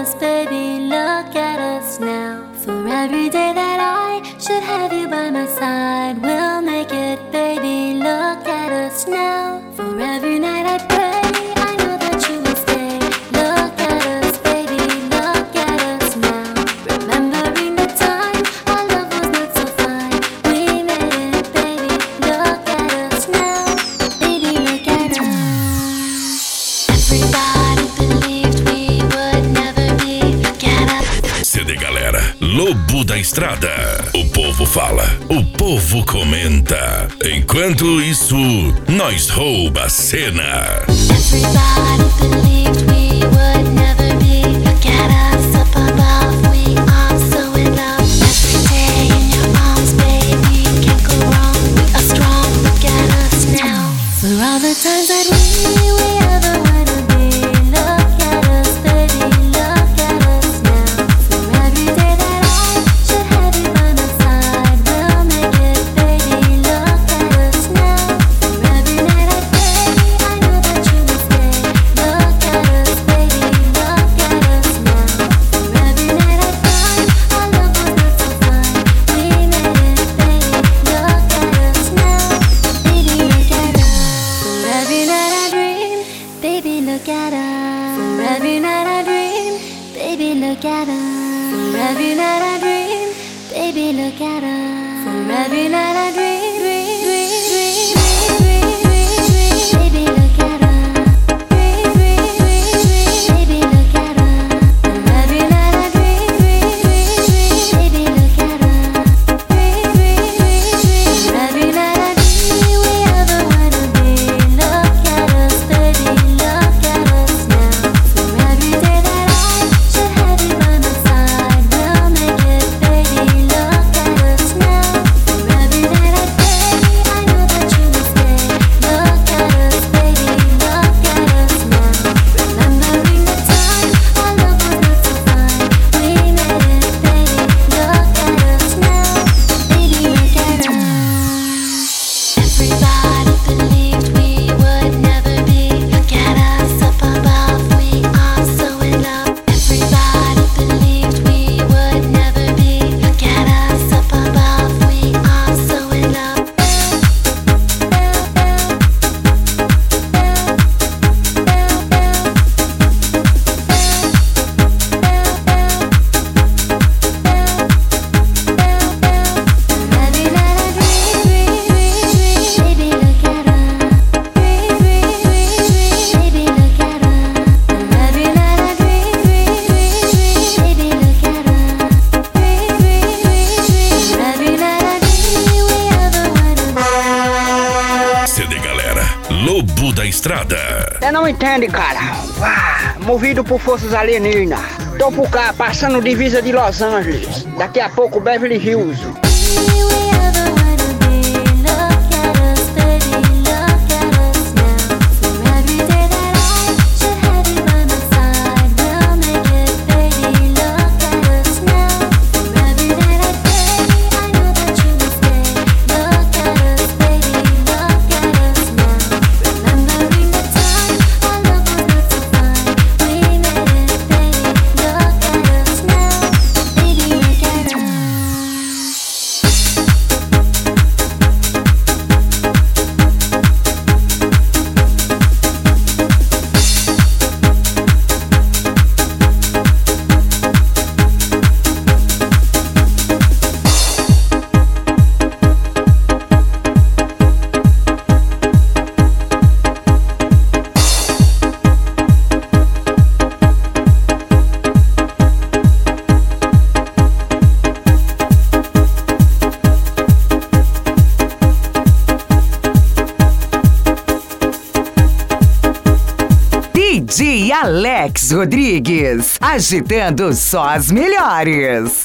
us, baby, look at us now. For every day that I should have you by my side, we'll make it, baby, look at us now. For every night I pray, I know that you will stay. Look at us, baby, look at us now. Remembering the time our love was not so fine, we made it, baby, look at us now. Baby, look at us. Everybody believed we would never be. Look at us. CD Galera, Lobo da Estrada. O povo fala, o povo comenta. Enquanto isso, nós rouba a cena. Everybody believed we would never be. Look at us up above, we are so in love. Every day in your arms, baby, can't go wrong. We are strong, look at us now. For all the times that we ever wanna be. Look at us, baby, look at us now. For every day that I should have you by my side, we'll make it, baby, look at us now. For every night I pray, I know that you will stay. Look at us, baby, look at us now. For every night I find our love was not so fine, we made it, baby, look at us now. Baby, look at us. For every night I dream, baby, look at us. For every night I dream, baby, look at us. For every night I dream, baby, look at us. For every night I dream, baby, look at us. Baby, look at us. For every night I dream, baby, look at us. For every night I dream we ever wanna be. Look at us, baby, look at us now. For every day that I should have you by my side, we'll make it, baby, look at us now. For every night I pray, I know that you will stay. Look at us, baby, look at us now. Remembering the time our love was not so fine, we made it, baby, look at us now. Baby, look at us. Everybody believed we would never be. Look at us up above, we are so in love. Everybody believed we would never be. Look at us up above, we are so in love. Every night I dream, baby, look at us. Baby, look at us. Every night I dream, baby, look at us. Every night I dream we ever wanna be. CD Galera, Lobo da Estrada. Você não entende, cara. Movido por forças alienígenas. Tô por cá, passando divisa de Los Angeles. Daqui a pouco, Beverly Hills. We ever wanna be. Look at us, baby, look at us now. For every day that I should have you by my side, we'll make it, baby, look at us now. For every night I pray, I know that you will stay. Look at us, baby, look at us now. Remembering the time our love was not so fine, we made it, baby, look at us now. Baby, look at us. DJ Alex Rodrigues, agitando só as melhores.